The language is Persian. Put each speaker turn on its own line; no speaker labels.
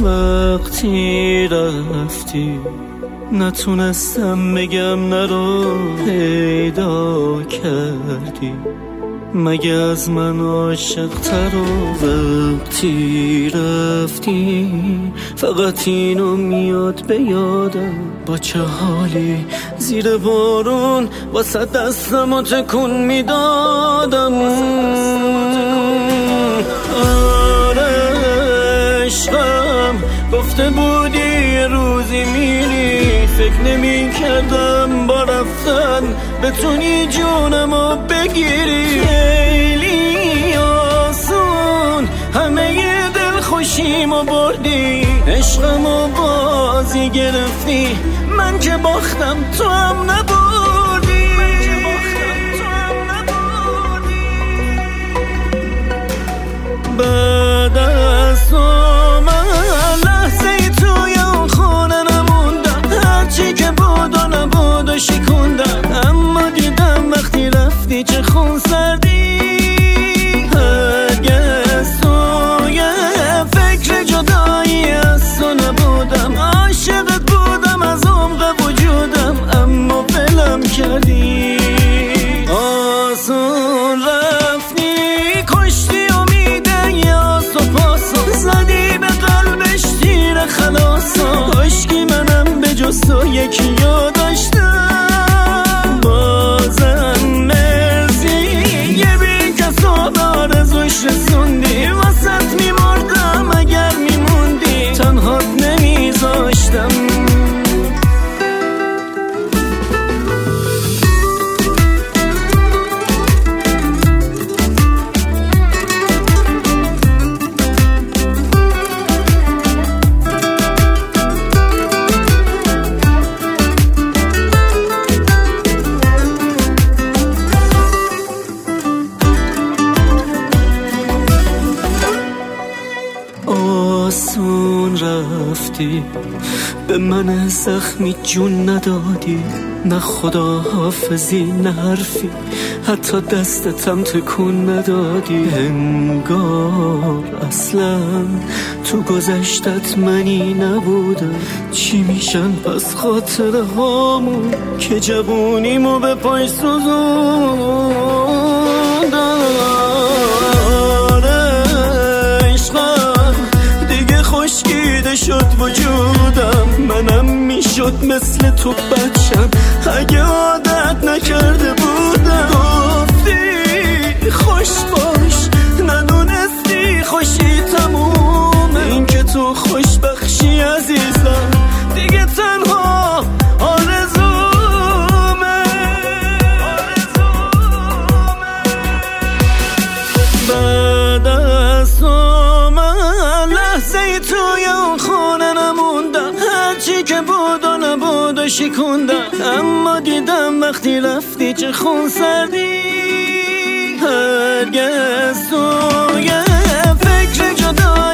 وقتی رفتی نتونستم بگم نرو پیدا کردی، مگه از من عاشق‌تر و وقتی رفتی فقط اینو میاد به یادم، با چه حالی زیر بارون واسه دستمو تکون میدادم. آره عشقم گفته بودی یه روزی میری، فکر نمی کردم با رفتن بتونی جونمو بگیری. خیلی آسون همه ی دل خوشیمو بردی، عشقمو بازی گرفتی، من که باختم تو هم نبردی. بعد از تو من لحظه ای توی اون خونه نموندم، هرچی که بود و نبود و شکوندم، اما دیدم وقتی رفتی چه خون سردی. هرگز توی فکر جدایی از تو نبودم، عاشقت بودم از عمق وجودم، اما ولم کردی. آسون رفتی کشتی امیده یا سپاسو، زدی به قلبش تیر خلاصو، کاشکی منم به جز تو یکی یا داشتم. بازم مرسی یه بی کسا به آرزوش رسوندی، واسط میمردم اگر میموندی، تنهات نمیذاشتم. آسون رفتی به من زخمی جون ندادی، نه خدا حافظی نه حرفی، حتی دستتم تکون ندادی. انگار اصلا تو گذشتت منی نبودم، چی میشن پس خاطره هامون که جوونیمو به پای سوزوندم. خشکیده شد وجودم، منم میشد مثل تو بچم اگه عادت نکرده بودم. گفتی خوش باش ندونستی خوشی تمومه، این که تو خوش بخشی عزیزم دیگه تنها آرزومه. بعد از تو لحظه توی اون خونه نموندم، هرچی که بود و نبود و شکوندم، اما دیدم وقتی رفتی چه خون سردی. هرگز توی فکر جدا